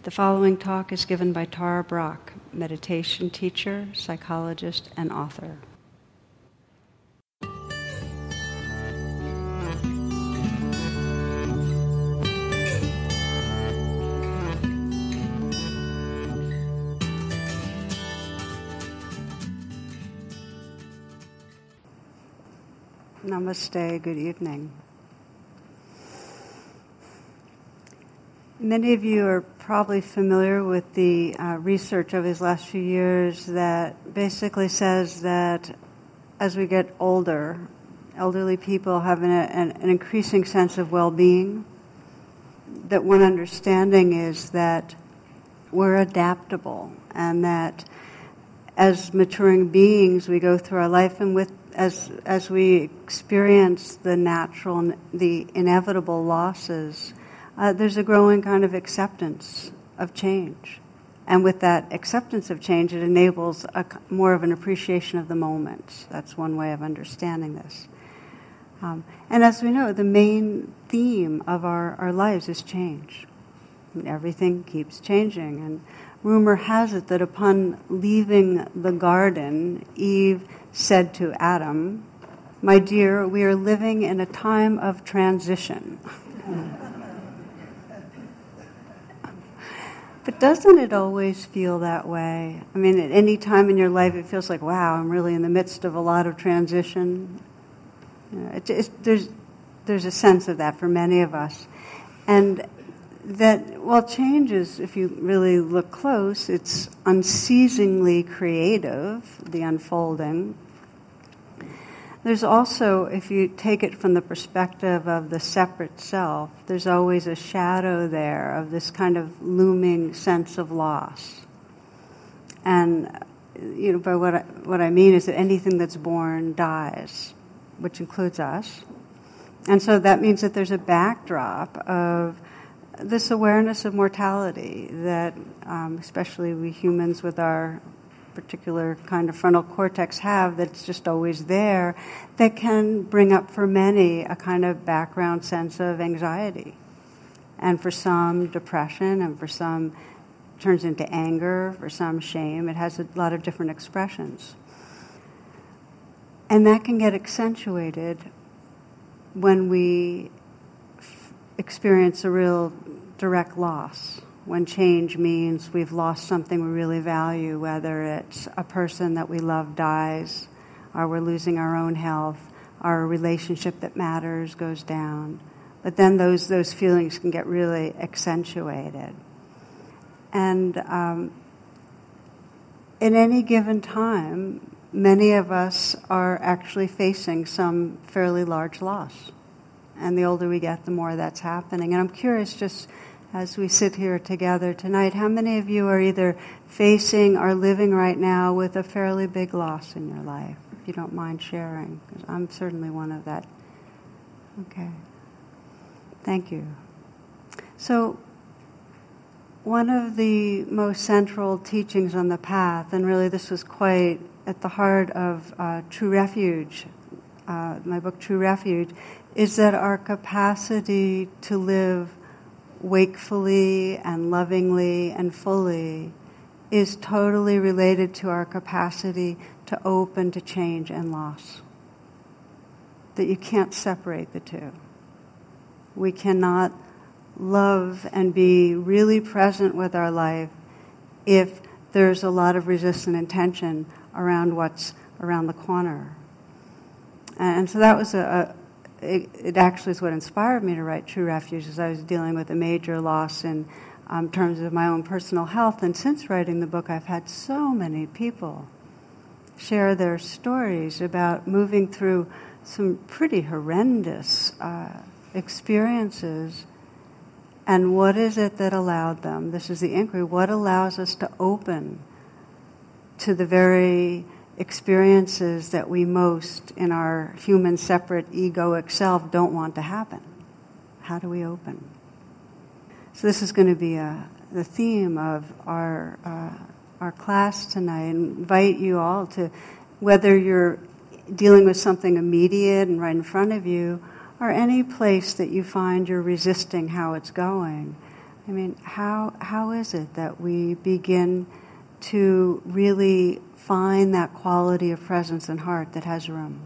The following talk is given by Tara Brach, meditation teacher, psychologist, and author. Namaste, good evening. Many of you are probably familiar with the research of these last few years that basically says that as we get older, elderly people have an increasing sense of well-being. That one understanding is that we're adaptable and that as maturing beings we go through our life and as we experience the natural and the inevitable losses, there's a growing kind of acceptance of change. And with that acceptance of change, it enables more of an appreciation of the moment. That's one way of understanding this. And as we know, the main theme of our lives is change. And everything keeps changing. And rumor has it that upon leaving the garden, Eve said to Adam, "My dear, we are living in a time of transition." But doesn't it always feel that way? I mean, at any time in your life, it feels like, wow, I'm really in the midst of a lot of transition. There's a sense of that for many of us. And that, while change is, if you really look close, it's unceasingly creative, the unfolding. There's also, if you take it from the perspective of the separate self, there's always a shadow there of this kind of looming sense of loss. And, by what I mean is that anything that's born dies, which includes us. And so that means that there's a backdrop of this awareness of mortality that, especially we humans with our particular kind of frontal cortex have, that's just always there, that can bring up for many a kind of background sense of anxiety. And for some, depression, and for some, turns into anger, for some, shame. It has a lot of different expressions. And that can get accentuated when we experience a real direct loss. When change means we've lost something we really value, whether it's a person that we love dies, or we're losing our own health, our relationship that matters goes down. But then those feelings can get really accentuated. And in any given time, many of us are actually facing some fairly large loss. And the older we get, the more that's happening. And I'm curious, just as we sit here together tonight, how many of you are either facing or living right now with a fairly big loss in your life? If you don't mind sharing, because I'm certainly one of that. Okay. Thank you. So, one of the most central teachings on the path, and really this was quite at the heart of True Refuge, my book True Refuge, is that our capacity to live wakefully and lovingly and fully is totally related to our capacity to open to change and loss. That you can't separate the two. We cannot love and be really present with our life if there's a lot of resistance and tension around what's around the corner. And so that was it actually is what inspired me to write True Refuge, as I was dealing with a major loss in terms of my own personal health. And since writing the book, I've had so many people share their stories about moving through some pretty horrendous experiences. And what is it that allowed them? This is the inquiry. What allows us to open to the very experiences that we most in our human separate egoic self don't want to happen? How do we open? So this is going to be the theme of our class tonight. I invite you all to, whether you're dealing with something immediate and right in front of you, or any place that you find you're resisting how it's going, I mean, how is it that we begin to really find that quality of presence and heart that has room?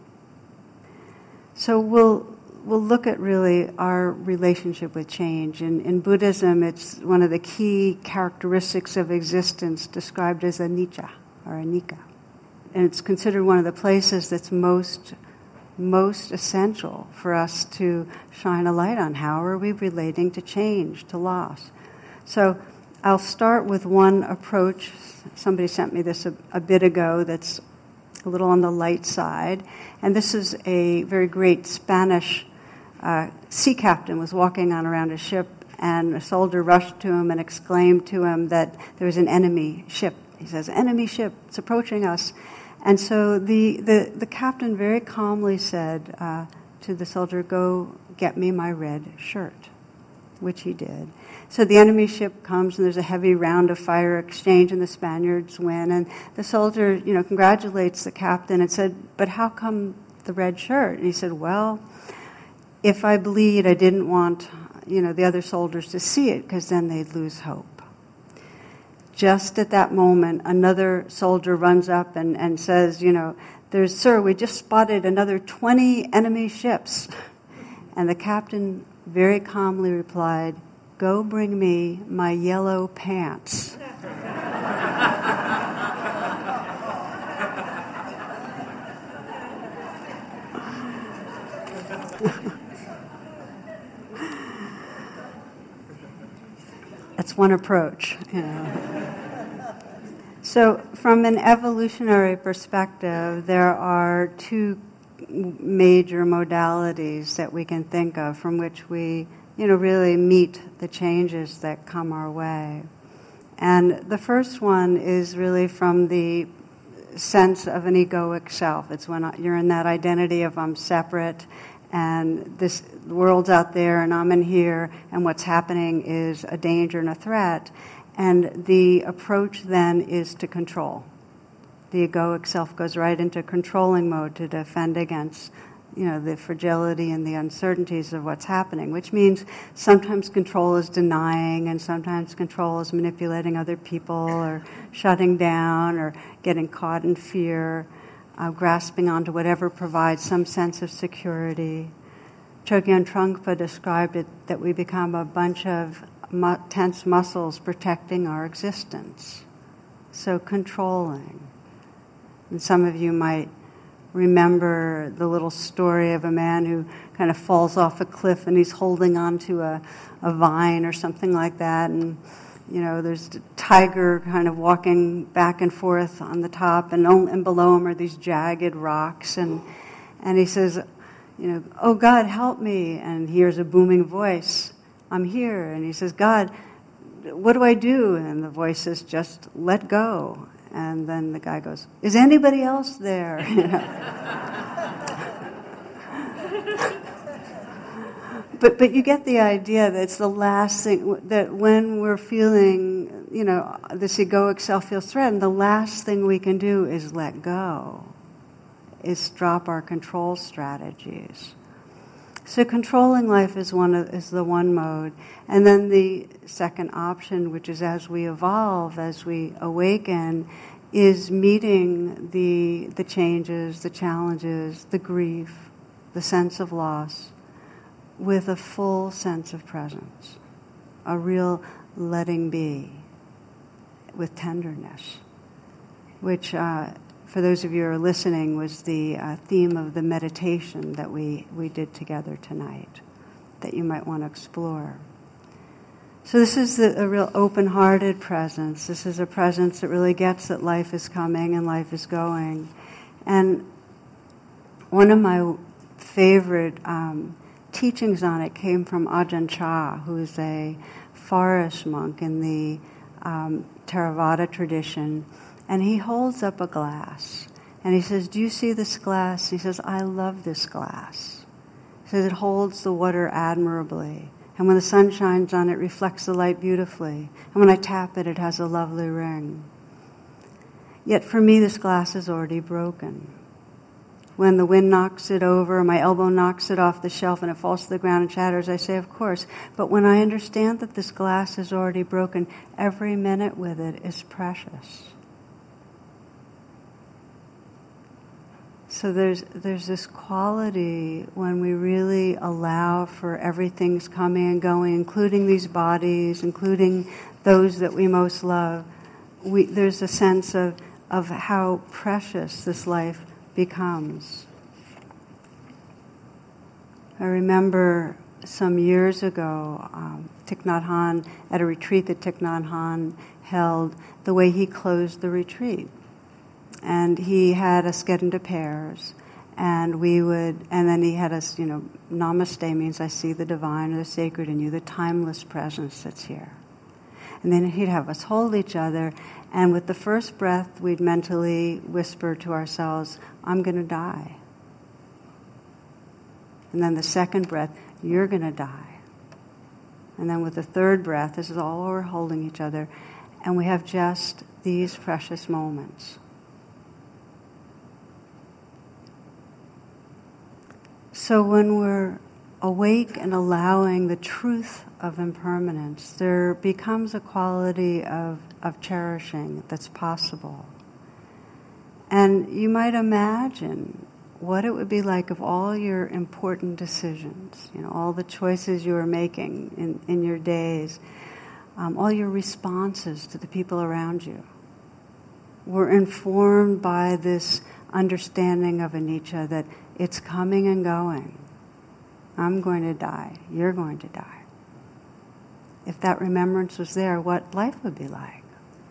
So we'll look at really our relationship with change. In Buddhism, it's one of the key characteristics of existence described as anicca, or anicca. And it's considered one of the places that's most essential for us to shine a light on. How are we relating to change, to loss? So I'll start with one approach. Somebody sent me this a bit ago that's a little on the light side. And this is a very great Spanish sea captain was walking on around a ship, and a soldier rushed to him and exclaimed to him that there was an enemy ship. He says, "Enemy ship, it's approaching us." And so the captain very calmly said to the soldier, "Go get me my red shirt," which he did. So the enemy ship comes, and there's a heavy round of fire exchange, and the Spaniards win. And the soldier, congratulates the captain and said, "But how come the red shirt?" And he said, "Well, if I bleed, I didn't want, the other soldiers to see it, because then they'd lose hope." Just at that moment, another soldier runs up and says, "Sir, we just spotted another 20 enemy ships." And the captain very calmly replied, "Go bring me my yellow pants." That's one approach, So from an evolutionary perspective, there are two major modalities that we can think of from which we, really meet the changes that come our way. And the first one is really from the sense of an egoic self. It's when you're in that identity of I'm separate, and the world's out there and I'm in here, and what's happening is a danger and a threat. And the approach then is to control. The egoic self goes right into controlling mode to defend against, the fragility and the uncertainties of what's happening, which means sometimes control is denying, and sometimes control is manipulating other people, or shutting down, or getting caught in fear, grasping onto whatever provides some sense of security. Chogyam Trungpa described it that we become a bunch of tense muscles protecting our existence. So controlling. And some of you might remember the little story of a man who kind of falls off a cliff and he's holding onto a vine or something like that, and there's a tiger kind of walking back and forth on the top, and below him are these jagged rocks, and he says, "Oh God, help me!" And he hears a booming voice, "I'm here." And he says, "God, what do I do?" And the voice says, "Just let go." And then the guy goes, "Is anybody else there?" But you get the idea that it's the last thing, that when we're feeling, this egoic self feels threatened, the last thing we can do is let go, is drop our control strategies. So controlling life is the one mode. And then the second option, which is as we evolve, as we awaken, is meeting the changes, the challenges, the grief, the sense of loss, with a full sense of presence, a real letting be, with tenderness, which, for those of you who are listening, was the theme of the meditation that we did together tonight, that you might want to explore. So this is a real open-hearted presence. This is a presence that really gets that life is coming and life is going. And one of my favorite teachings on it came from Ajahn Chah, who is a forest monk in the Theravada tradition. And he holds up a glass. And he says, "Do you see this glass?" He says, "I love this glass." He says, "It holds the water admirably. And when the sun shines on it, it reflects the light beautifully. And when I tap it, it has a lovely ring. Yet for me, this glass is already broken. when the wind knocks it over, my elbow knocks it off the shelf and it falls to the ground and shatters, I say, of course. But when I understand that this glass is already broken, every minute with it is precious. So there's this quality when we really allow for everything's coming and going, including these bodies, including those that we most love. There's a sense of how precious this life becomes. I remember some years ago, Thich Nhat Hanh, at a retreat that Thich Nhat Hanh held, the way he closed the retreat. And he had us get into pairs, and then he had us, namaste means I see the divine or the sacred in you, the timeless presence that's here. And then he'd have us hold each other, and with the first breath, we'd mentally whisper to ourselves, I'm going to die. And then the second breath, you're going to die. And then with the third breath, this is all we're holding each other, and we have just these precious moments. So when we're awake and allowing the truth of impermanence, there becomes a quality of cherishing that's possible. And you might imagine what it would be like if all your important decisions, all the choices you are making in your days, all your responses to the people around you, were informed by this understanding of anicca, that it's coming and going. I'm going to die. You're going to die. If that remembrance was there, what life would be like.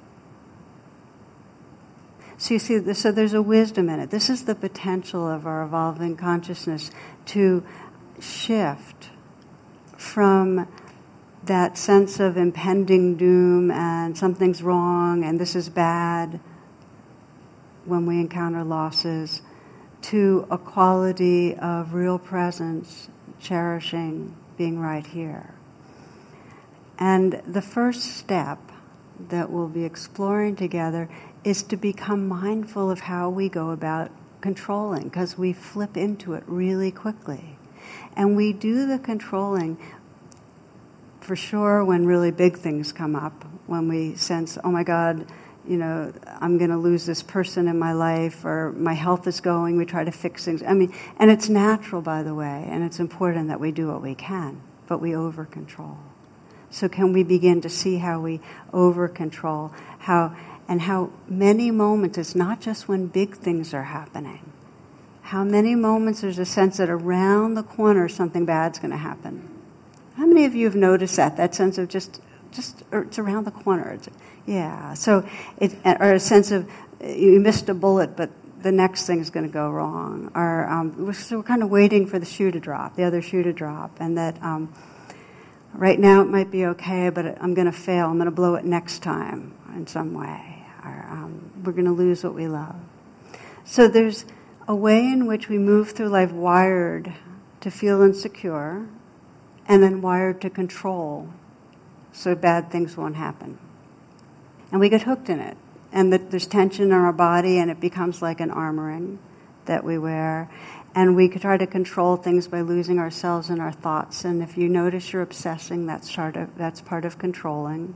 So you see, so there's a wisdom in it. This is the potential of our evolving consciousness to shift from that sense of impending doom and something's wrong and this is bad when we encounter losses, to a quality of real presence, cherishing, being right here. And the first step that we'll be exploring together is to become mindful of how we go about controlling, because we flip into it really quickly. And we do the controlling for sure when really big things come up, when we sense, oh my God, I'm going to lose this person in my life, or my health is going, we try to fix things. And it's natural, by the way, and it's important that we do what we can, but we over-control. So can we begin to see how we over-control, how many moments, it's not just when big things are happening, how many moments there's a sense that around the corner something bad's going to happen. How many of you have noticed that sense of just it's around the corner? Yeah, so or a sense of you missed a bullet, but the next thing's going to go wrong. Or so we're kind of waiting for the shoe to drop, the other shoe to drop, and that right now it might be okay, but I'm going to fail. I'm going to blow it next time in some way. Or we're going to lose what we love. So there's a way in which we move through life wired to feel insecure, and then wired to control, so bad things won't happen. And we get hooked in it. And there's tension in our body, and it becomes like an armoring that we wear. And we could try to control things by losing ourselves in our thoughts. And if you notice you're obsessing, that's part of controlling.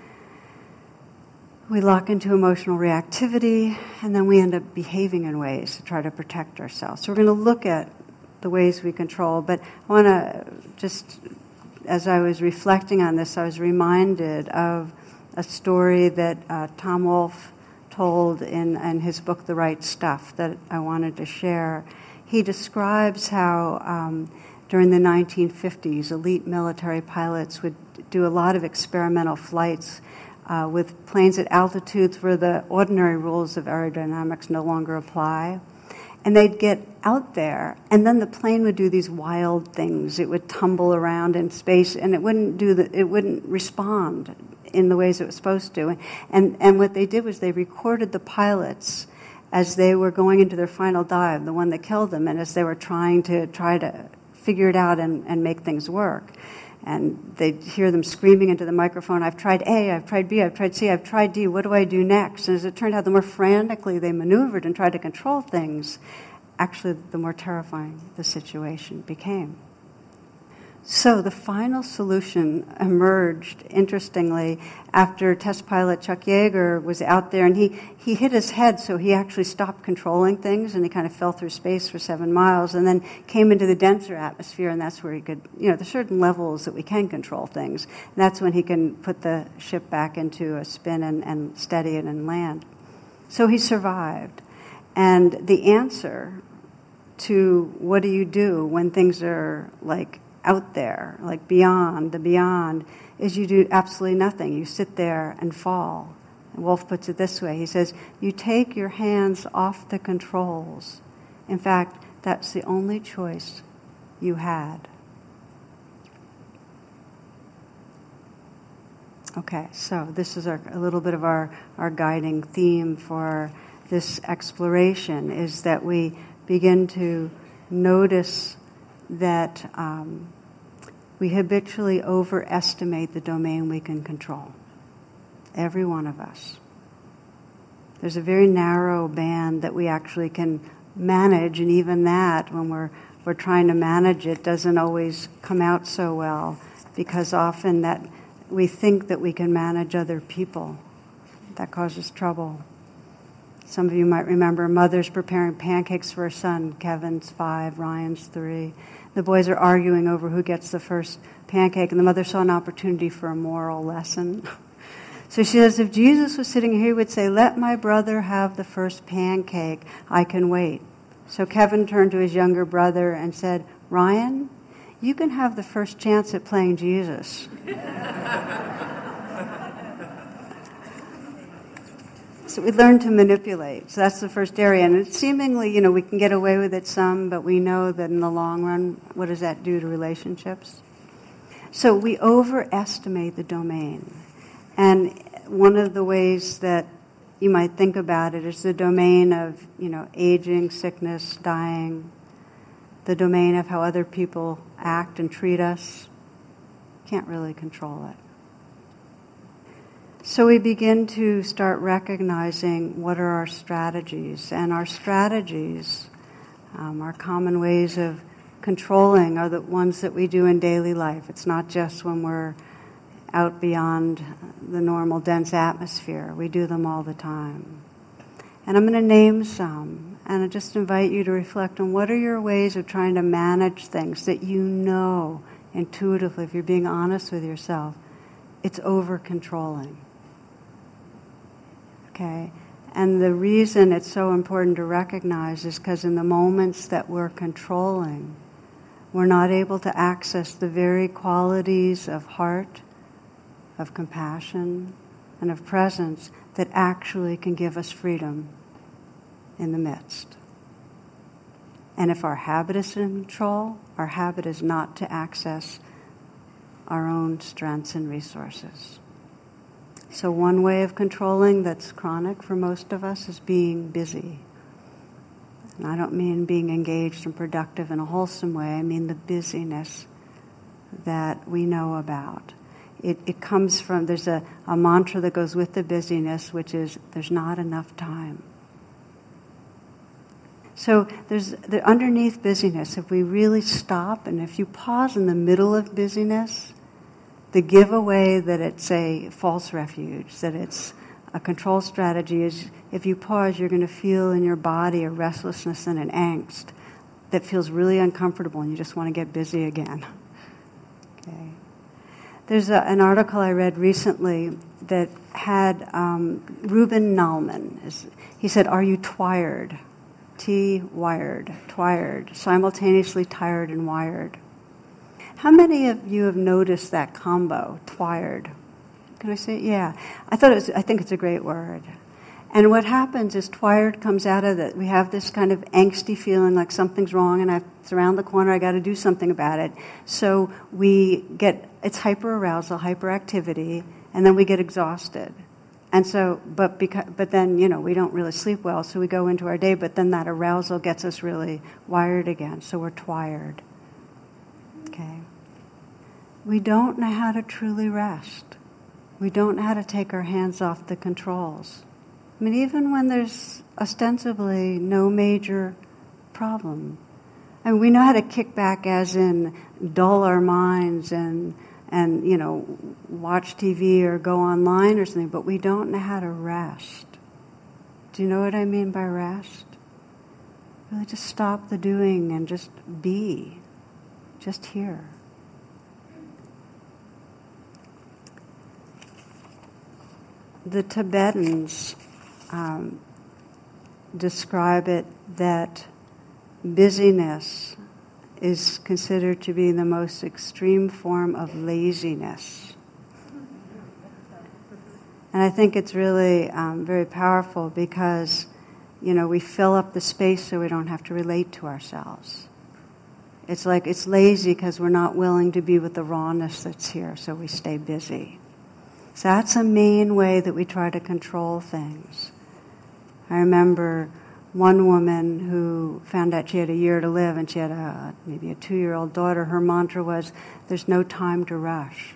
We lock into emotional reactivity, and then we end up behaving in ways to try to protect ourselves. So we're going to look at the ways we control. But I want to just, as I was reflecting on this, I was reminded of a story that Tom Wolfe told in his book, The Right Stuff, that I wanted to share. He describes how during the 1950s, elite military pilots would do a lot of experimental flights with planes at altitudes where the ordinary rules of aerodynamics no longer apply. And they'd get out there, and then the plane would do these wild things. It would tumble around in space, and it wouldn't respond in the ways it was supposed to. And what they did was they recorded the pilots as they were going into their final dive, the one that killed them, and as they were trying to figure it out and make things work. And they'd hear them screaming into the microphone, I've tried A, I've tried B, I've tried C, I've tried D, what do I do next? And as it turned out, the more frantically they maneuvered and tried to control things, actually the more terrifying the situation became. So the final solution emerged, interestingly, after test pilot Chuck Yeager was out there, and he hit his head, so he actually stopped controlling things, and he kind of fell through space for 7 miles, and then came into the denser atmosphere, and that's where he could, there's certain levels that we can control things, and that's when he can put the ship back into a spin and steady it and land. So he survived. And the answer to what do you do when things are like out there, like beyond the beyond, is you do absolutely nothing. You sit there and fall. And Wolf puts it this way. He says, you take your hands off the controls. In fact, that's the only choice you had. Okay, so this is a little bit of our guiding theme for this exploration, is that we begin to notice that we habitually overestimate the domain we can control. Every one of us. There's a very narrow band that we actually can manage, and even that, when we're trying to manage it, doesn't always come out so well, because often that we think that we can manage other people. That causes trouble. Some of you might remember a mother's preparing pancakes for her son. Kevin's 5, Ryan's 3. The boys are arguing over who gets the first pancake, and the mother saw an opportunity for a moral lesson. So she says, if Jesus was sitting here, he would say, let my brother have the first pancake. I can wait. So Kevin turned to his younger brother and said, Ryan, you can have the first chance at playing Jesus. So we learn to manipulate. So that's the first area. And it's seemingly, we can get away with it some, but we know that in the long run, what does that do to relationships? So we overestimate the domain. And one of the ways that you might think about it is the domain of, aging, sickness, dying, the domain of how other people act and treat us. Can't really control it. So we begin to start recognizing what are our strategies. And our strategies, our common ways of controlling, are the ones that we do in daily life. It's not just when we're out beyond the normal dense atmosphere. We do them all the time. And I'm going to name some, and I just invite you to reflect on what are your ways of trying to manage things that you know intuitively, if you're being honest with yourself, it's over-controlling. Okay? And the reason it's so important to recognize is because in the moments that we're controlling, we're not able to access the very qualities of heart, of compassion, and of presence that actually can give us freedom in the midst. And if our habit is to control, our habit is not to access our own strengths and resources. So one way of controlling that's chronic for most of us is being busy. And I don't mean being engaged and productive in a wholesome way. I mean the busyness that we know about. It comes from, there's a mantra that goes with the busyness, which is, there's not enough time. So there's underneath busyness, if we really stop, and if you pause in the middle of busyness, the giveaway that it's a false refuge, that it's a control strategy, is if you pause, you're going to feel in your body a restlessness and an angst that feels really uncomfortable, and you just want to get busy again. Okay. There's an article I read recently that had Ruben Nalman. He said, are you twired? T-wired, twired, simultaneously tired and wired. How many of you have noticed that combo, twired? Can I say it? Yeah. I think it's a great word. And what happens is twired comes out of it. We have this kind of angsty feeling like something's wrong and it's around the corner, I got to do something about it. So it's hyperarousal, hyperactivity, and then we get exhausted. And so, but then, we don't really sleep well, so we go into our day, but then that arousal gets us really wired again, so we're twired. Okay? We don't know how to truly rest. We don't know how to take our hands off the controls. I mean, even when there's ostensibly no major problem? I mean, we know how to kick back, as in dull our minds and watch TV or go online or something, but we don't know how to rest. Do you know what I mean by rest? Really just stop the doing and just be, just here. The Tibetans describe it that busyness is considered to be the most extreme form of laziness. And I think it's really very powerful because, we fill up the space so we don't have to relate to ourselves. It's like it's lazy because we're not willing to be with the rawness that's here, so we stay busy. So that's a main way that we try to control things. I remember one woman who found out she had a year to live and she had maybe a 2-year-old daughter. Her mantra was, there's no time to rush.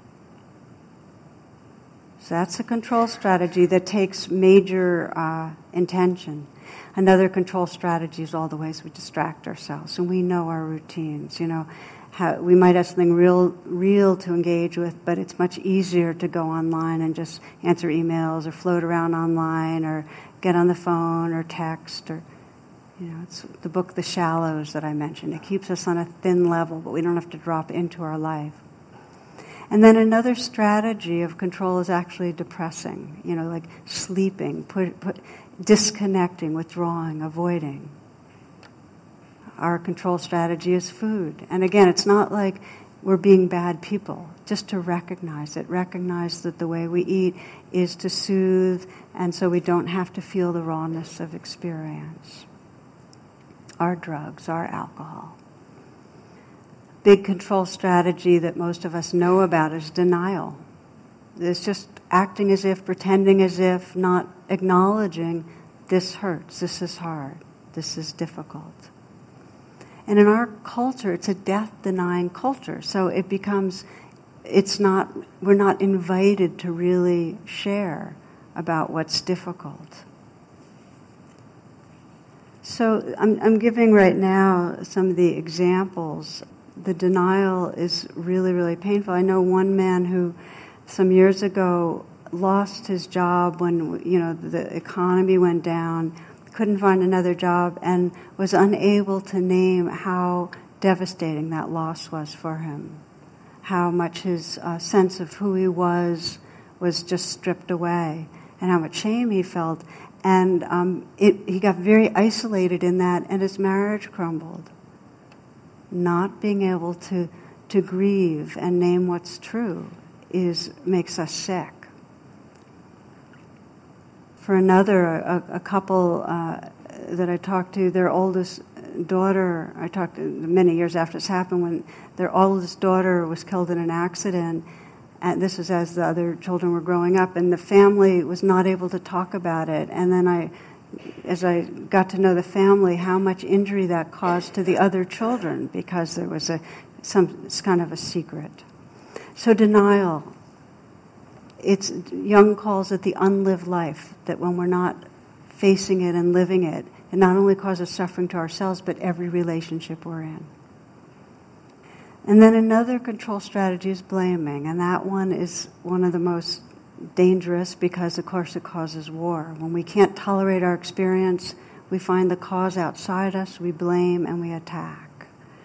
So that's a control strategy that takes major intention. Another control strategy is all the ways we distract ourselves. And we know our routines, how we might have something real to engage with, but it's much easier to go online and just answer emails or float around online or get on the phone or text or, it's the book The Shallows that I mentioned. It keeps us on a thin level, but we don't have to drop into our life. And then another strategy of control is actually depressing, like sleeping, disconnecting, withdrawing, avoiding. Our control strategy is food. And again, it's not like we're being bad people, just to recognize it. Recognize that the way we eat is to soothe, and so we don't have to feel the rawness of experience. Our drugs, our alcohol. Big control strategy that most of us know about is denial. It's just acting as if, pretending as if, not acknowledging this hurts, this is hard, this is difficult. And in our culture, it's a death-denying culture. So it becomes, we're not invited to really share about what's difficult. So I'm giving right now some of the examples. The denial is really, really painful. I know one man who some years ago lost his job when, the economy went down, couldn't find another job, and was unable to name how devastating that loss was for him. How much his sense of who he was just stripped away, and how much shame he felt. And he got very isolated in that, and his marriage crumbled. Not being able to grieve and name what's true makes us sick. For another, a couple that I talked to, their oldest daughter, I talked to many years after this happened, when their oldest daughter was killed in an accident, and this was as the other children were growing up, and the family was not able to talk about it. And then as I got to know the family, how much injury that caused to the other children because there was it's kind of a secret. So denial. Jung calls it the unlived life, that when we're not facing it and living it, it not only causes suffering to ourselves, but every relationship we're in. And then another control strategy is blaming, and that one is one of the most dangerous because, of course, it causes war. When we can't tolerate our experience, we find the cause outside us, we blame, and we attack.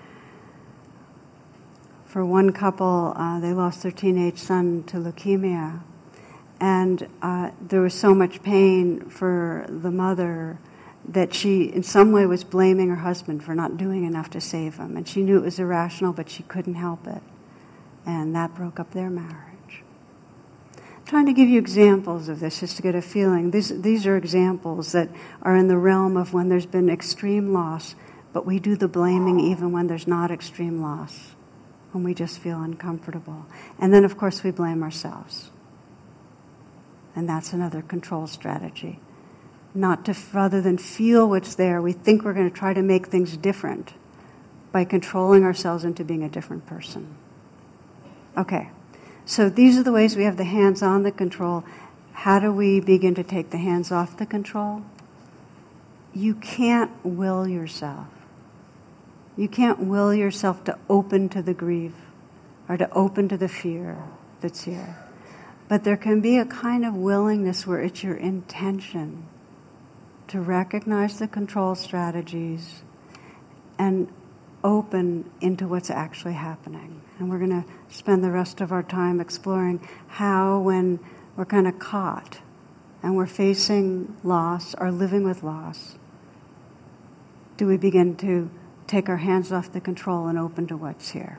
For one couple, they lost their teenage son to leukemia, and there was so much pain for the mother that she, in some way, was blaming her husband for not doing enough to save him. And she knew it was irrational, but she couldn't help it. And that broke up their marriage. I'm trying to give you examples of this just to get a feeling. These are examples that are in the realm of when there's been extreme loss, but we do the blaming even when there's not extreme loss, when we just feel uncomfortable. And then, of course, we blame ourselves. And that's another control strategy. Rather than feel what's there, we think we're going to try to make things different by controlling ourselves into being a different person. Okay, so these are the ways we have the hands on the control. How do we begin to take the hands off the control? you can't will yourself. You can't will yourself to open to the grief or to open to the fear that's here. But there can be a kind of willingness where it's your intention to recognize the control strategies and open into what's actually happening. And we're going to spend the rest of our time exploring how, when we're kind of caught and we're facing loss or living with loss, do we begin to take our hands off the control and open to what's here.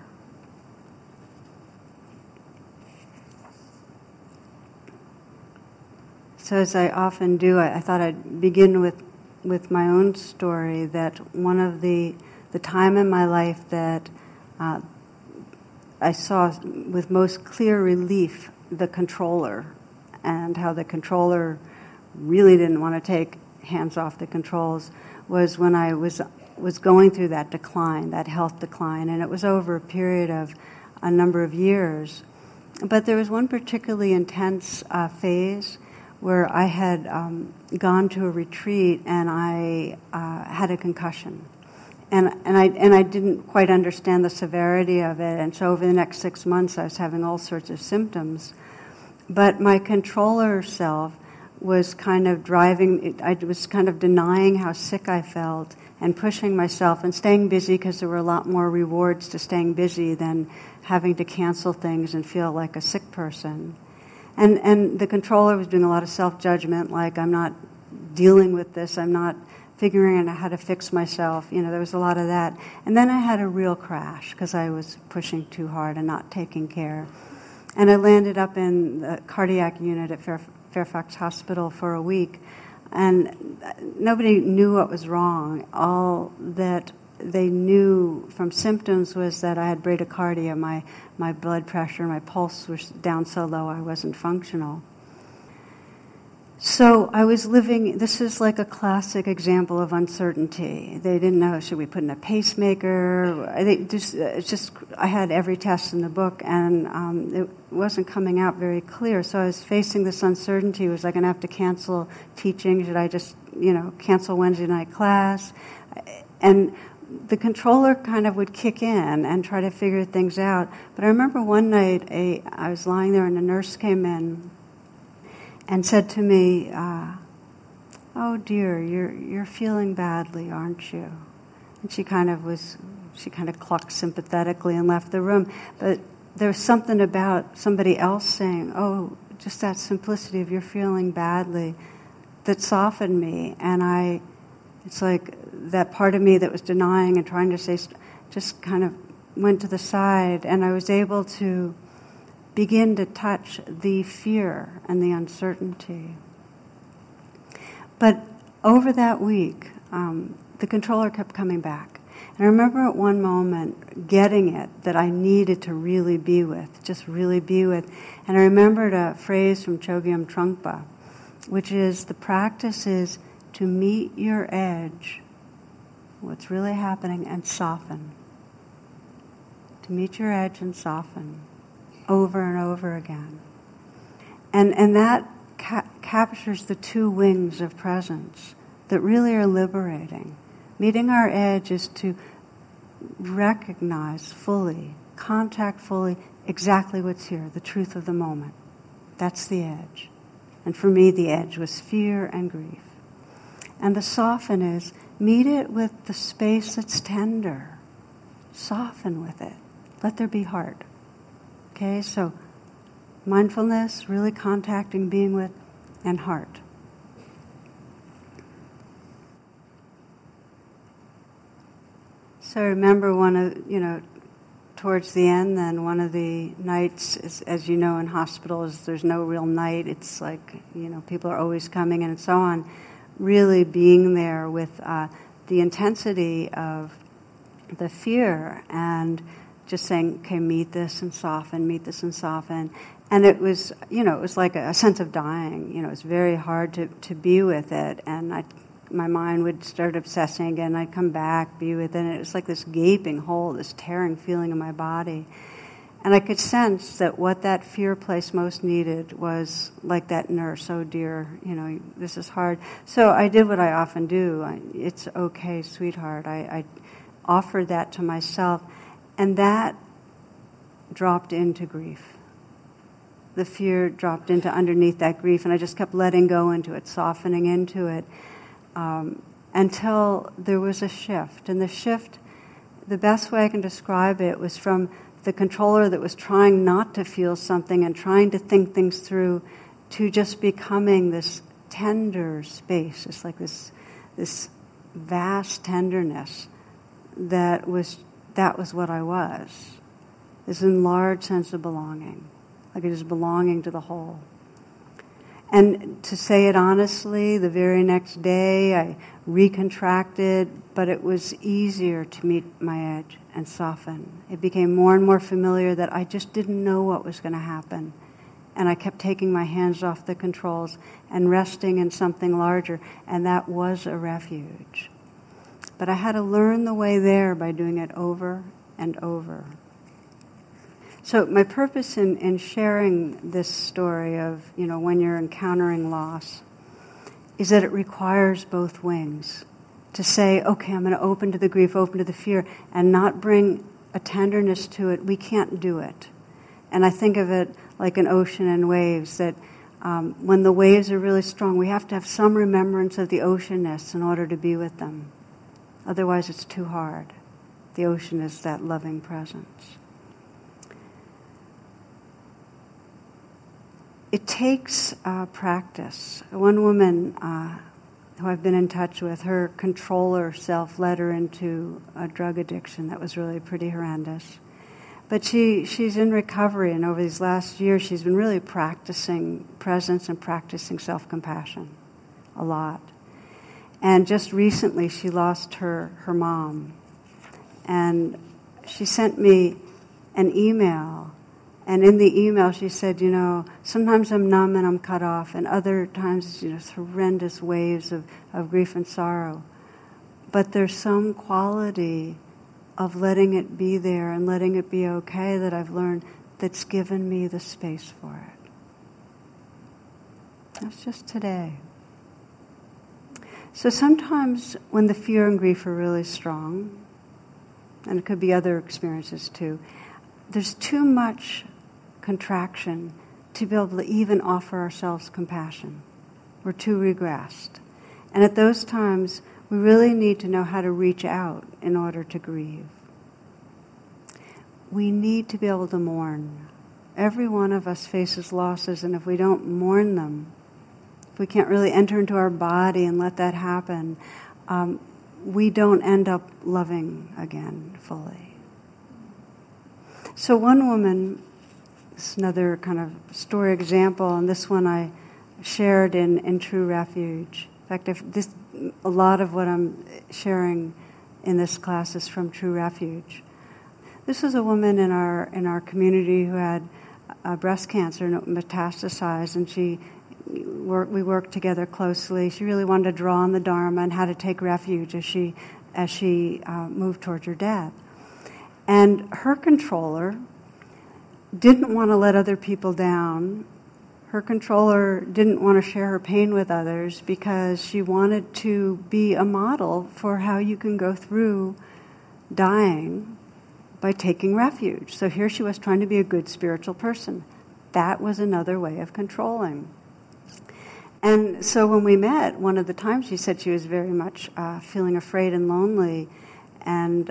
So as I often do, I thought I'd begin with my own story, that one of the time in my life that I saw with most clear relief the controller, and how the controller really didn't want to take hands off the controls, was when I was going through that decline, that health decline, and it was over a period of a number of years. But there was one particularly intense phase where I had gone to a retreat and I had a concussion. And I didn't quite understand the severity of it, and so over the next 6 months I was having all sorts of symptoms. But my controller self was kind of driving, I was kind of denying how sick I felt and pushing myself and staying busy, because there were a lot more rewards to staying busy than having to cancel things and feel like a sick person. And the controller was doing a lot of self-judgment, like, I'm not dealing with this, I'm not figuring out how to fix myself. You know, there was a lot of that. And then I had a real crash because I was pushing too hard and not taking care. And I landed up in the cardiac unit at Fairfax Hospital for a week. And nobody knew what was wrong. All that they knew from symptoms was that I had bradycardia. My blood pressure, my pulse was down so low I wasn't functional. So I was living, this is like a classic example of uncertainty. They didn't know, should we put in a pacemaker? I had every test in the book, and it wasn't coming out very clear. So I was facing this uncertainty. Was I going to have to cancel teaching? Should I just, cancel Wednesday night class? And the controller kind of would kick in and try to figure things out. But I remember one night I was lying there and a nurse came in and said to me, "Oh dear, you're feeling badly, aren't you?" And she kind of clucked sympathetically and left the room. But there was something about somebody else saying, "Oh, just that simplicity of you're feeling badly," that softened me. And it's like that part of me that was denying and trying to say, just kind of went to the side, and I was able to begin to touch the fear and the uncertainty. But over that week, the controller kept coming back. And I remember at one moment getting it, that I needed to really be with, just really be with. And I remembered a phrase from Chogyam Trungpa, which is, the practice is to meet your edge, what's really happening, and soften. To meet your edge and soften. Over and over again. And that captures the two wings of presence that really are liberating. Meeting our edge is to recognize fully, contact fully, exactly what's here, the truth of the moment. That's the edge. And for me, the edge was fear and grief. And the soften is, meet it with the space that's tender. Soften with it. Let there be heart. Okay, so mindfulness, really contacting, being with, and heart. So I remember towards the end, then one of the nights, as you know, in hospitals, there's no real night. It's like, people are always coming in and so on. Really being there with the intensity of the fear and just saying, okay, meet this and soften, meet this and soften. And it was, it was like a sense of dying. It was very hard to be with it. And my mind would start obsessing again. I'd come back, be with it. And it was like this gaping hole, this tearing feeling in my body. And I could sense that what that fear place most needed was like that nurse, oh dear, this is hard. So I did what I often do. It's okay, sweetheart. I offered that to myself, and that dropped into grief. The fear dropped into underneath that grief, and I just kept letting go into it, softening into it, until there was a shift. And the shift, the best way I can describe it, was from the controller that was trying not to feel something and trying to think things through to just becoming this tender space. It's like this vast tenderness that was what I was. This enlarged sense of belonging, like it is belonging to the whole. And to say it honestly, the very next day I recontracted, but it was easier to meet my edge and soften. It became more and more familiar that I just didn't know what was going to happen. And I kept taking my hands off the controls and resting in something larger, and that was a refuge. But I had to learn the way there by doing it over and over. So my purpose in sharing this story of, when you're encountering loss, is that it requires both wings. To say, okay, I'm going to open to the grief, open to the fear, and not bring a tenderness to it. We can't do it. And I think of it like an ocean and waves, that when the waves are really strong, we have to have some remembrance of the oceanness in order to be with them. Otherwise, it's too hard. The ocean is that loving presence. It takes practice. One woman who I've been in touch with, her controller self led her into a drug addiction that was really pretty horrendous. But she's in recovery, and over these last years she's been really practicing presence and practicing self-compassion a lot. And just recently she lost her mom. And she sent me an email. And in the email she said, sometimes I'm numb and I'm cut off, and other times, horrendous waves of grief and sorrow. But there's some quality of letting it be there and letting it be okay that I've learned that's given me the space for it. That's just today. So sometimes when the fear and grief are really strong, and it could be other experiences too, there's too much contraction to be able to even offer ourselves compassion. We're too regressed. And at those times, we really need to know how to reach out in order to grieve. We need to be able to mourn. Every one of us faces losses, and if we don't mourn them, if we can't really enter into our body and let that happen, we don't end up loving again fully. So one woman, this is another kind of story example, and this one I shared in True Refuge. In fact, a lot of what I'm sharing in this class is from True Refuge. This was a woman in our community who had breast cancer and it metastasized, and we worked together closely. She really wanted to draw on the Dharma and how to take refuge as she moved towards her death. And her controller didn't want to let other people down. Her controller didn't want to share her pain with others because she wanted to be a model for how you can go through dying by taking refuge. So here she was trying to be a good spiritual person. That was another way of controlling. And so when we met, one of the times she said she was very much feeling afraid and lonely, and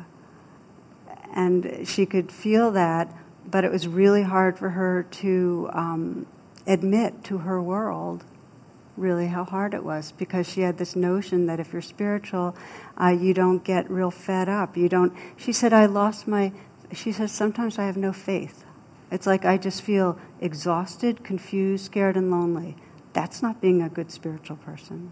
she could feel that, but it was really hard for her to admit to her world really how hard it was, because she had this notion that if you're spiritual, you don't get real fed up. She said, she says, sometimes I have no faith. It's like I just feel exhausted, confused, scared, and lonely. That's not being a good spiritual person.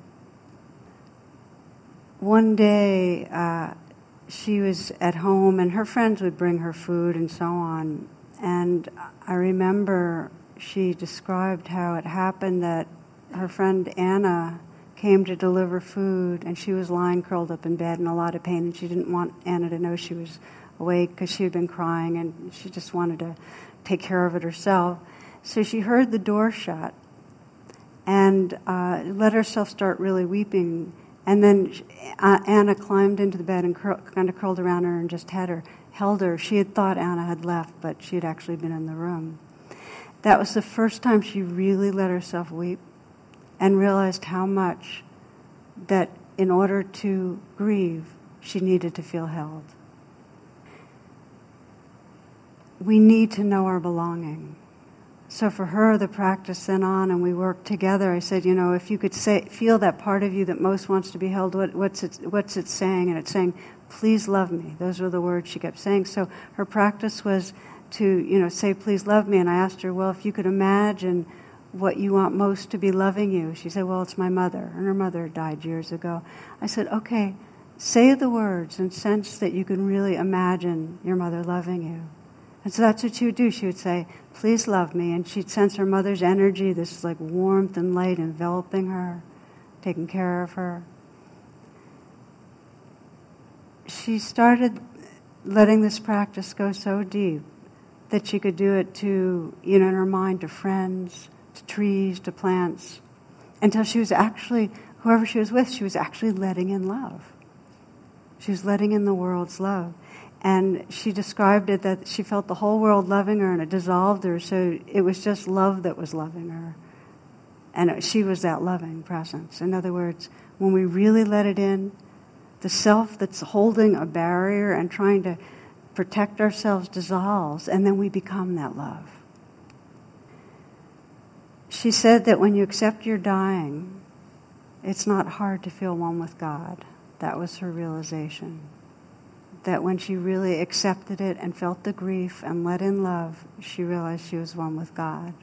One day, she was at home, and her friends would bring her food and so on. And I remember she described how it happened that her friend Anna came to deliver food, and she was lying curled up in bed in a lot of pain, and she didn't want Anna to know she was awake because she had been crying and she just wanted to take care of it herself. So she heard the door shut and let herself start really weeping. And then Anna climbed into the bed and kind of curled around her and just held her. She had thought Anna had left, but she had actually been in the room. That was the first time she really let herself weep and realized how much that in order to grieve, she needed to feel held. We need to know our belonging. So for her, the practice went on, and we worked together. I said, if you could feel that part of you that most wants to be held, what's it saying? And it's saying, please love me. Those were the words she kept saying. So her practice was to, say, please love me. And I asked her, well, if you could imagine what you want most to be loving you. She said, well, it's my mother. And her mother died years ago. I said, okay, say the words and sense that you can really imagine your mother loving you. And so that's what she would do. She would say, please love me. And she'd sense her mother's energy, this like warmth and light enveloping her, taking care of her. She started letting this practice go so deep that she could do it to, in her mind, to friends, to trees, to plants, until she was actually, whoever she was with, she was actually letting in love. She was letting in the world's love. And she described it that she felt the whole world loving her and it dissolved her, so it was just love that was loving her. And she was that loving presence. In other words, when we really let it in, the self that's holding a barrier and trying to protect ourselves dissolves, and then we become that love. She said that when you accept your dying, it's not hard to feel one with God. That was her realization. That when she really accepted it and felt the grief and let in love, she realized she was one with God.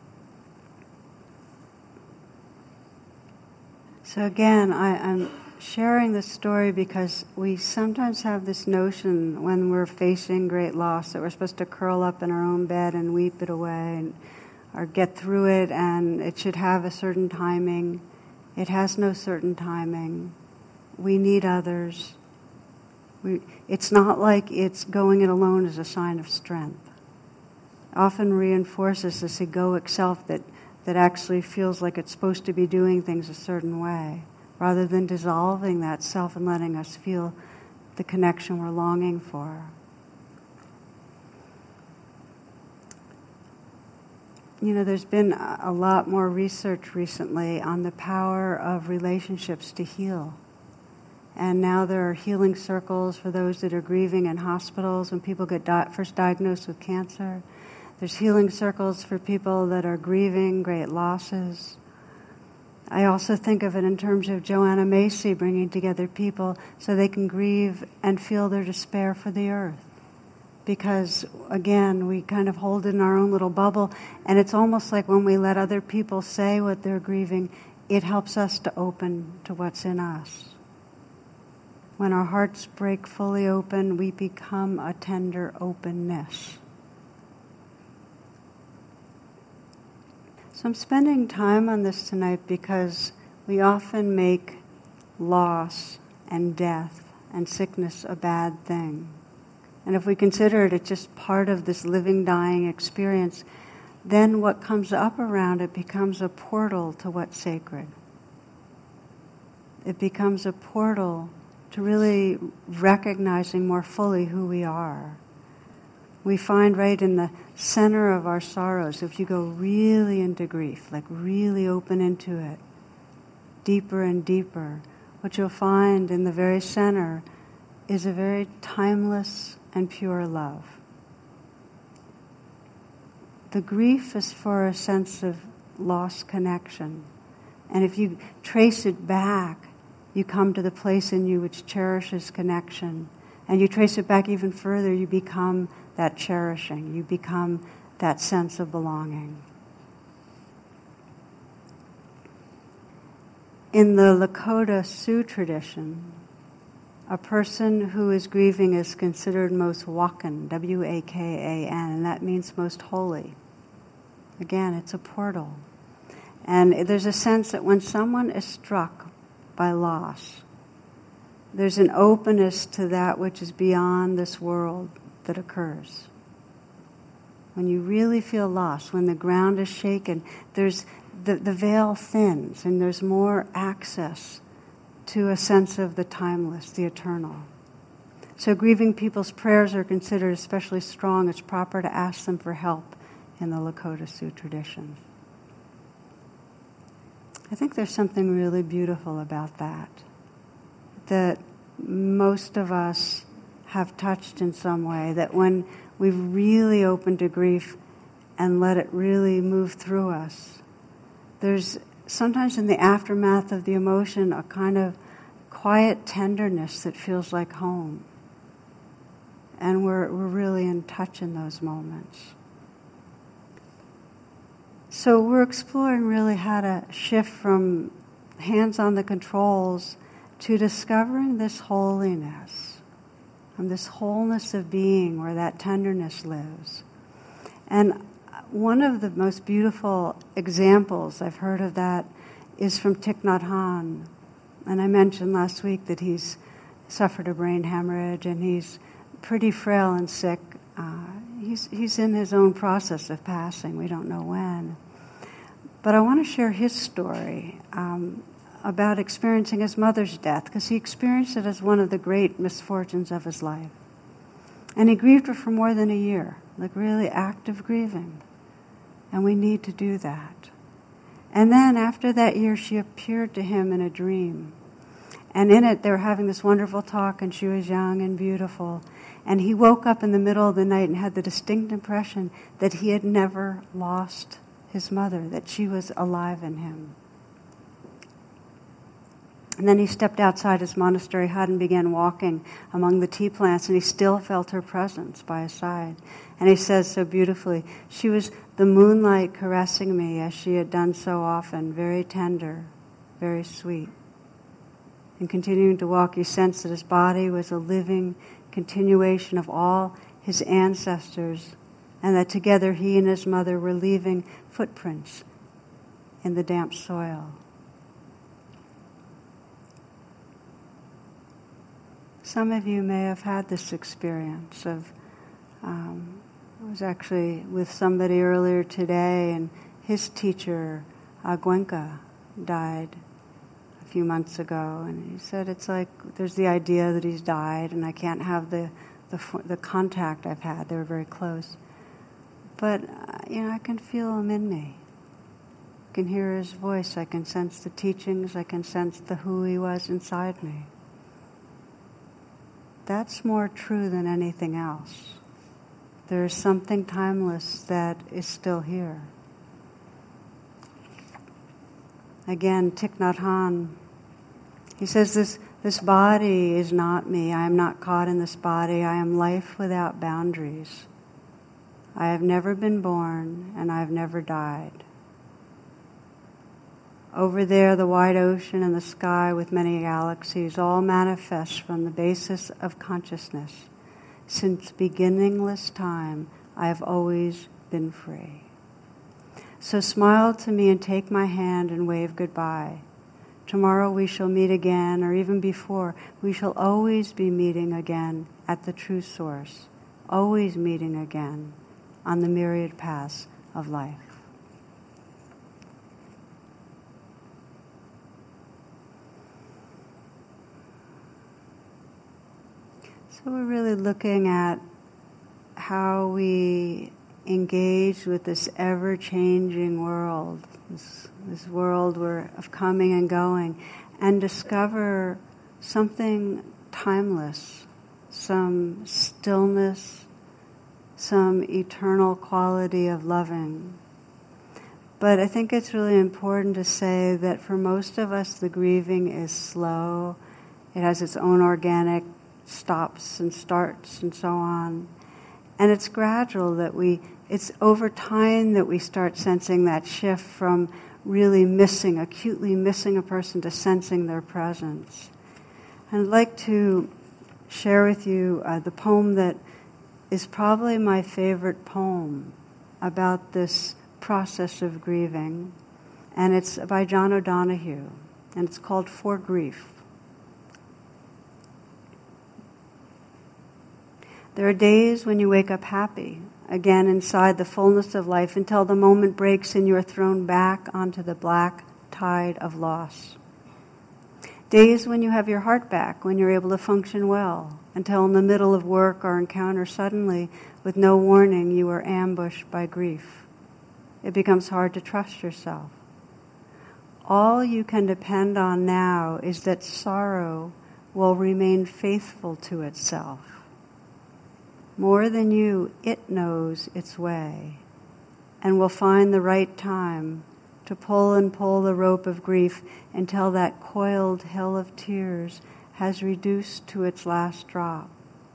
So again, I'm sharing this story because we sometimes have this notion when we're facing great loss that we're supposed to curl up in our own bed and weep it away or get through it, and it should have a certain timing. It has no certain timing. We need others. It's not like it's going it alone as a sign of strength. Often reinforces this egoic self that actually feels like it's supposed to be doing things a certain way, rather than dissolving that self and letting us feel the connection we're longing for. There's been a lot more research recently on the power of relationships to heal. And now there are healing circles for those that are grieving in hospitals when people get first diagnosed with cancer. There's healing circles for people that are grieving great losses. I also think of it in terms of Joanna Macy bringing together people so they can grieve and feel their despair for the earth. Because, again, we kind of hold it in our own little bubble, and it's almost like when we let other people say what they're grieving, it helps us to open to what's in us. When our hearts break fully open, we become a tender openness. So I'm spending time on this tonight because we often make loss and death and sickness a bad thing. And if we consider it just part of this living, dying experience, then what comes up around it becomes a portal to what's sacred. It becomes a portal to really recognizing more fully who we are. We find right in the center of our sorrows, if you go really into grief, like really open into it, deeper and deeper, what you'll find in the very center is a very timeless and pure love. The grief is for a sense of lost connection. And if you trace it back, you come to the place in you which cherishes connection. And you trace it back even further, you become that cherishing. You become that sense of belonging. In the Lakota Sioux tradition, a person who is grieving is considered most wakan, W-A-K-A-N, and that means most holy. Again, it's a portal. And there's a sense that when someone is struck by loss, there's an openness to that which is beyond this world that occurs. When you really feel lost, when the ground is shaken, there's the veil thins and there's more access to a sense of the timeless, the eternal. So grieving people's prayers are considered especially strong. It's proper to ask them for help in the Lakota Sioux tradition. I think there's something really beautiful about that most of us have touched in some way, that when we've really opened to grief and let it really move through us, there's sometimes in the aftermath of the emotion a kind of quiet tenderness that feels like home. And we're really in touch in those moments. So we're exploring really how to shift from hands on the controls to discovering this holiness, and this wholeness of being where that tenderness lives. And one of the most beautiful examples I've heard of that is from Thich Nhat Hanh. And I mentioned last week that he's suffered a brain hemorrhage and he's pretty frail and sick. He's in his own process of passing. We don't know when. But I want to share his story about experiencing his mother's death, because he experienced it as one of the great misfortunes of his life. And he grieved her for more than a year, like really active grieving. And we need to do that. And then after that year, she appeared to him in a dream. And in it, they were having this wonderful talk, and she was young and beautiful. And he woke up in the middle of the night and had the distinct impression that he had never lost his mother, that she was alive in him. And then he stepped outside his monastery hut and began walking among the tea plants, and he still felt her presence by his side. And he says so beautifully, she was the moonlight caressing me as she had done so often, very tender, very sweet. And continuing to walk, he sensed that his body was a living continuation of all his ancestors, and that together he and his mother were leaving footprints in the damp soil. Some of you may have had this experience of, I was actually with somebody earlier today, and his teacher, Gwenka, died a few months ago, and he said it's like there's the idea that he's died, and I can't have the contact I've had. They were very close. But, I can feel him in me. I can hear his voice. I can sense the teachings. I can sense the who he was inside me. That's more true than anything else. There is something timeless that is still here. Again, Thich Nhat Hanh, he says, this body is not me. I am not caught in this body. I am life without boundaries. I have never been born, and I have never died. Over there, the wide ocean and the sky with many galaxies all manifest from the basis of consciousness. Since beginningless time, I have always been free. So smile to me and take my hand and wave goodbye. Tomorrow we shall meet again, or even before, we shall always be meeting again at the true source, always meeting again on the myriad paths of life. So we're really looking at how we engage with this ever-changing world, this world of coming and going, and discover something timeless, some stillness, some eternal quality of loving. But I think it's really important to say that for most of us, the grieving is slow. It has its own organic stops and starts and so on. And it's gradual that it's over time that we start sensing that shift from really acutely missing a person to sensing their presence. And I'd like to share with you the poem that is probably my favorite poem about this process of grieving. And it's by John O'Donohue, and it's called For Grief. There are days when you wake up happy, again inside the fullness of life, until the moment breaks and you are thrown back onto the black tide of loss. Days when you have your heart back, when you're able to function well, until in the middle of work or encounter suddenly, with no warning, you are ambushed by grief. It becomes hard to trust yourself. All you can depend on now is that sorrow will remain faithful to itself. More than you, it knows its way and will find the right time to pull and pull the rope of grief until that coiled hell of tears has reduced to its last drop.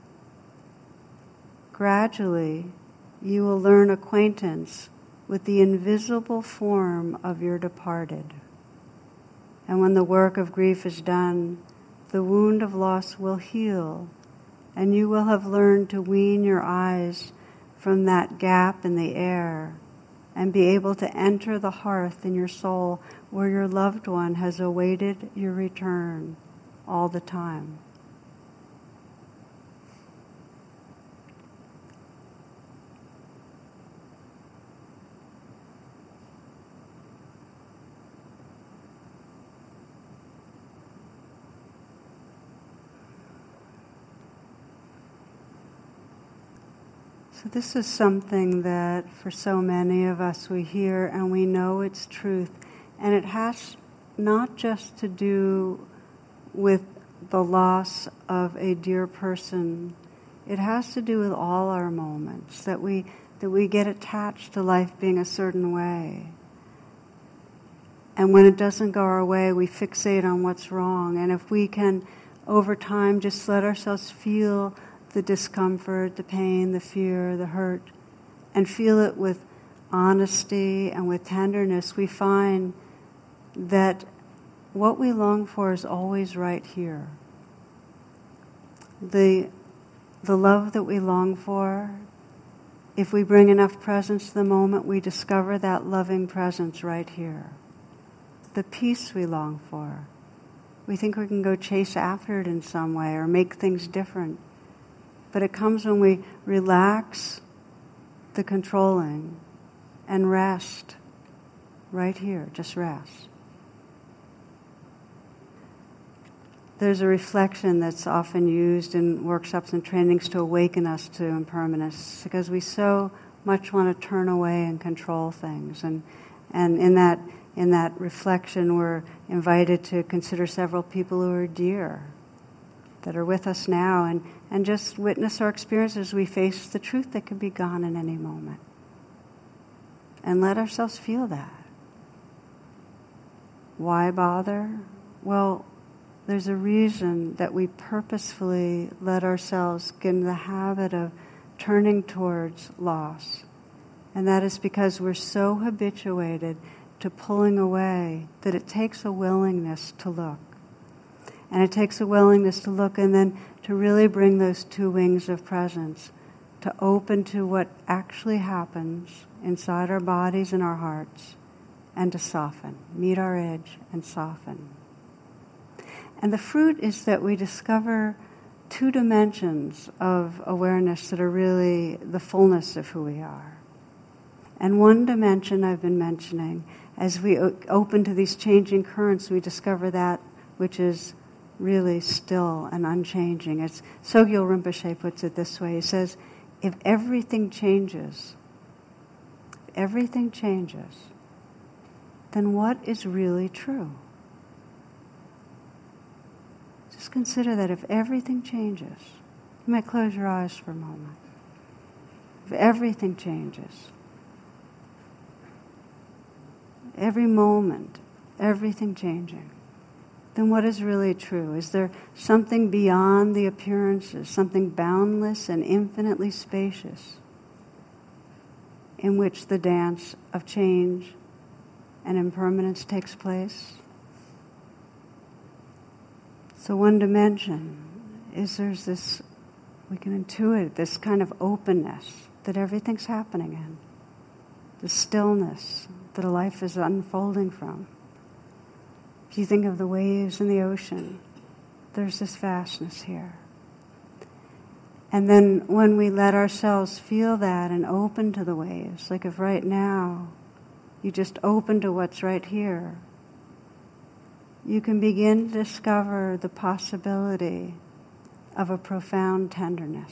Gradually, you will learn acquaintance with the invisible form of your departed. And when the work of grief is done, the wound of loss will heal, and you will have learned to wean your eyes from that gap in the air and be able to enter the hearth in your soul where your loved one has awaited your return all the time. So this is something that for so many of us we hear and we know it's truth. And it has not just to do with the loss of a dear person. It has to do with all our moments, that we get attached to life being a certain way. And when it doesn't go our way, we fixate on what's wrong. And if we can, over time, just let ourselves feel the discomfort, the pain, the fear, the hurt, and feel it with honesty and with tenderness, we find that what we long for is always right here. The love that we long for, if we bring enough presence to the moment, we discover that loving presence right here. The peace we long for, we think we can go chase after it in some way or make things different. But it comes when we relax the controlling and rest right here, just rest. There's a reflection that's often used in workshops and trainings to awaken us to impermanence, because we so much want to turn away and control things. And in that reflection, we're invited to consider several people who are dear, that are with us now, and just witness our experience as we face the truth that can be gone in any moment. And let ourselves feel that. Why bother? Well, there's a reason that we purposefully let ourselves get in the habit of turning towards loss. And that is because we're so habituated to pulling away that it takes a willingness to look. And it takes a willingness to look and then to really bring those two wings of presence, to open to what actually happens inside our bodies and our hearts, and to soften, meet our edge and soften. And the fruit is that we discover two dimensions of awareness that are really the fullness of who we are. And one dimension I've been mentioning, as we open to these changing currents, we discover that which is really still and unchanging. It's Sogyal Rinpoche puts it this way. He says, if everything changes, then what is really true? Just consider that if everything changes, you might close your eyes for a moment. If everything changes, every moment, everything changing, then what is really true? Is there something beyond the appearances, something boundless and infinitely spacious, in which the dance of change and impermanence takes place? So one dimension is there's this, we can intuit this kind of openness that everything's happening in, the stillness that a life is unfolding from. If you think of the waves in the ocean, there's this vastness here. And then when we let ourselves feel that and open to the waves, like if right now you just open to what's right here, you can begin to discover the possibility of a profound tenderness.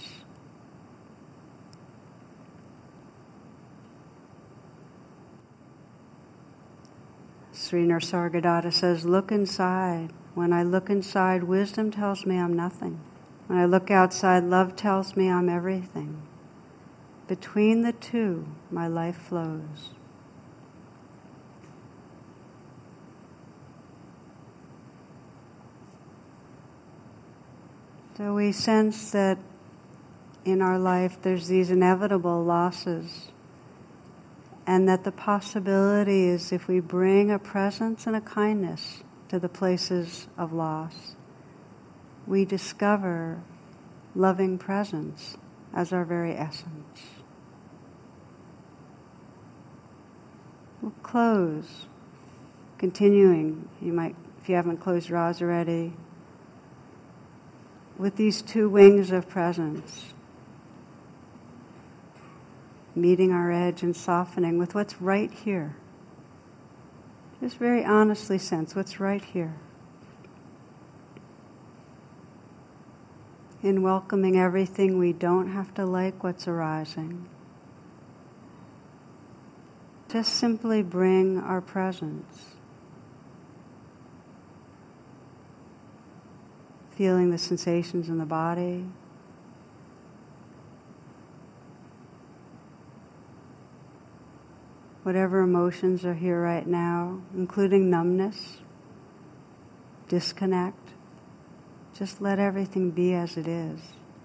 Sri Nisargadatta says, look inside. When I look inside, wisdom tells me I'm nothing. When I look outside, love tells me I'm everything. Between the two, my life flows. So we sense that in our life there's these inevitable losses, and that the possibility is if we bring a presence and a kindness to the places of loss, we discover loving presence as our very essence. We'll close, continuing, you might, if you haven't closed your eyes already, with these two wings of presence, meeting our edge and softening with what's right here. Just very honestly sense what's right here. In welcoming everything, we don't have to like what's arising. Just simply bring our presence. Feeling the sensations in the body. Whatever emotions are here right now, including numbness, disconnect. Just let everything be as it is.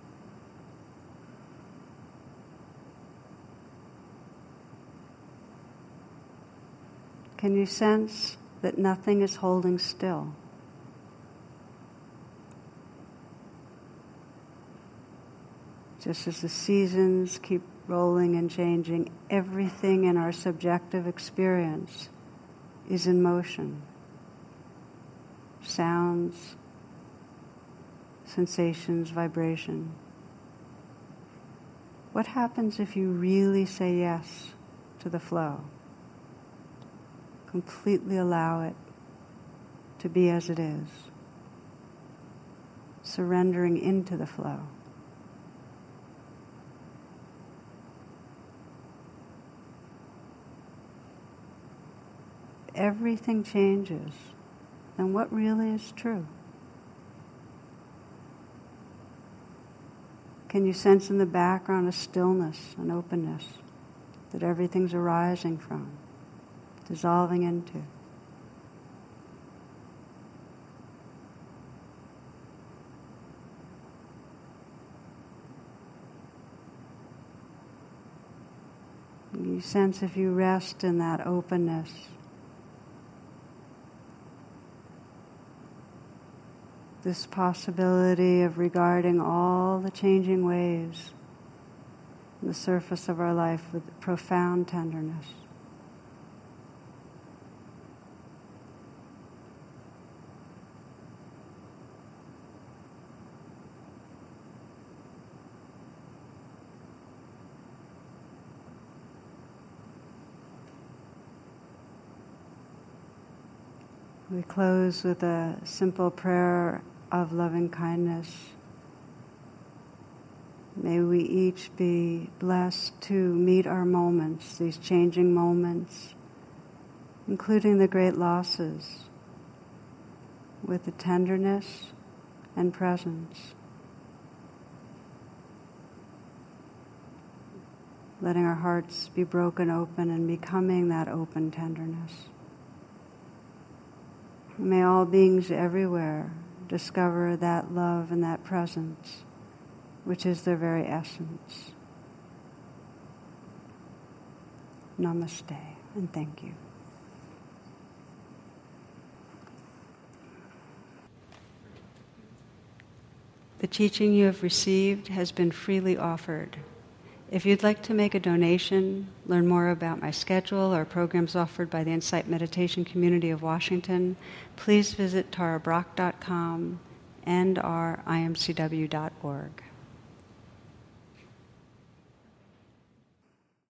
Can you sense that nothing is holding still? Just as the seasons keep rolling and changing, everything in our subjective experience is in motion. Sounds, sensations, vibration. What happens if you really say yes to the flow? Completely allow it to be as it is. Surrendering into the flow. Everything changes, then what really is true? Can you sense in the background a stillness, an openness that everything's arising from, dissolving into? You sense if you rest in that openness, this possibility of regarding all the changing waves on the surface of our life with profound tenderness. We close with a simple prayer of loving kindness. May we each be blessed to meet our moments, these changing moments, including the great losses, with the tenderness and presence. Letting our hearts be broken open and becoming that open tenderness. May all beings everywhere discover that love and that presence, which is their very essence. Namaste, and thank you. The teaching you have received has been freely offered. If you'd like to make a donation, learn more about my schedule or programs offered by the Insight Meditation Community of Washington, please visit tarabrock.com and imcw.org.